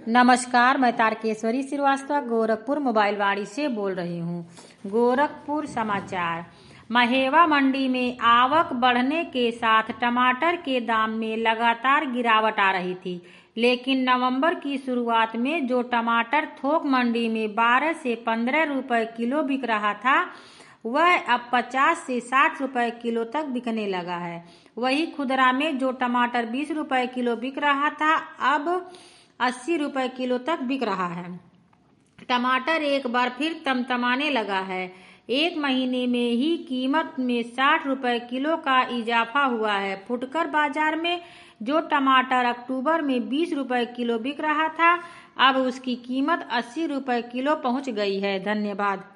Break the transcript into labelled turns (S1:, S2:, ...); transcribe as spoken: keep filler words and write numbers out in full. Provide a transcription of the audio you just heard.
S1: नमस्कार, मैं तारकेश्वरी श्रीवास्तव गोरखपुर मोबाइल वाड़ी से बोल रही हूँ। गोरखपुर समाचार। महेवा मंडी में आवक बढ़ने के साथ टमाटर के दाम में लगातार गिरावट आ रही थी, लेकिन नवंबर की शुरुआत में जो टमाटर थोक मंडी में बारह से पंद्रह रुपए किलो बिक रहा था, वह अब पचास से साठ रुपए किलो तक बिकने लगा है। वही खुदरा में जो टमाटर बीस रुपए किलो बिक रहा था, अब अस्सी रुपए किलो तक बिक रहा है। टमाटर एक बार फिर तमतमाने लगा है। एक महीने में ही कीमत में साठ रुपए किलो का इजाफा हुआ है। फुटकर बाजार में जो टमाटर अक्टूबर में बीस रुपए किलो बिक रहा था, अब उसकी कीमत अस्सी रुपए किलो पहुंच गई है। धन्यवाद।